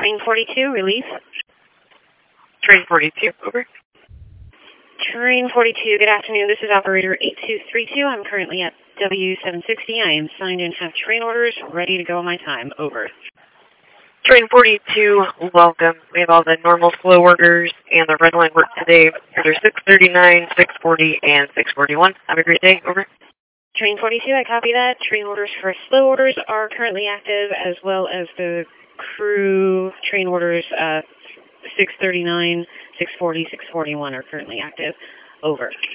Train 42, relief. Train 42, over. Train 42, good afternoon. This is operator 8232. I'm currently at W760. I am signed in, have train orders, ready to go on my time. Over. Train 42, welcome. We have all the normal flow orders and the red line work today. Orders 639, 640, and 641. Have a great day. Over. Train 42, I copy that. Train orders for slow orders are currently active, as well as the crew train orders 639, 640, 641 are currently active. Over.